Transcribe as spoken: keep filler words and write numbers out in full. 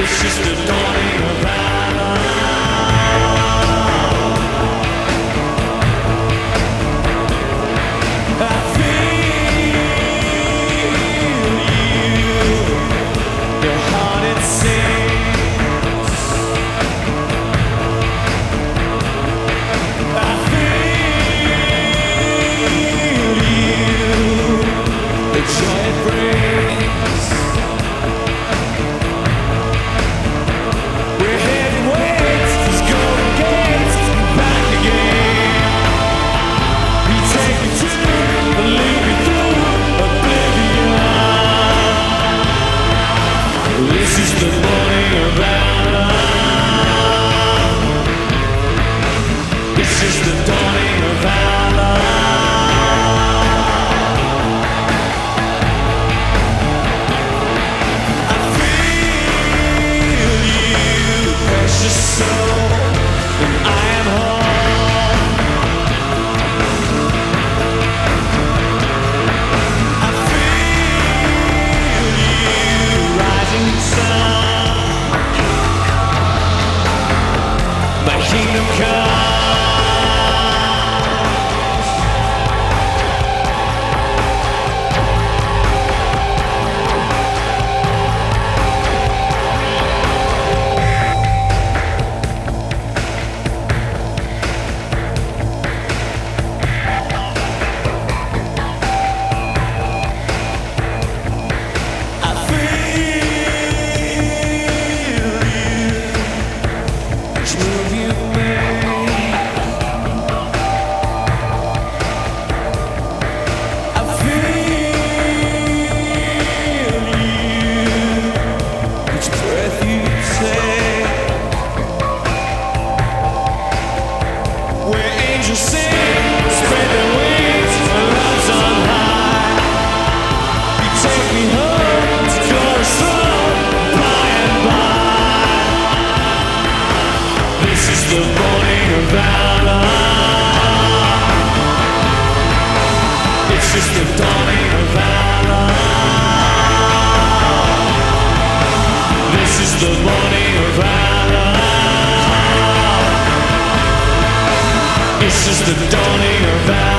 It's just the dawning of valor. I feel you, your heart it sings. I feel you, the joy it brings. We're heading west, these golden gates, back again. You take me to, lead me through oblivion. This is the morning of valor. It's just the dawning of valor. I feel you, precious soul, and I am home. I feel you, rising sun. My kingdom comes. I feel you, each move you make. I feel you, each breath you take. Where angels sing, spread their wings, love's on high. You take me home to chorus throne, by and by. This is the morning of valor. It's just the dawning of valor. This is the morning of valor. It's just the dawning of valor.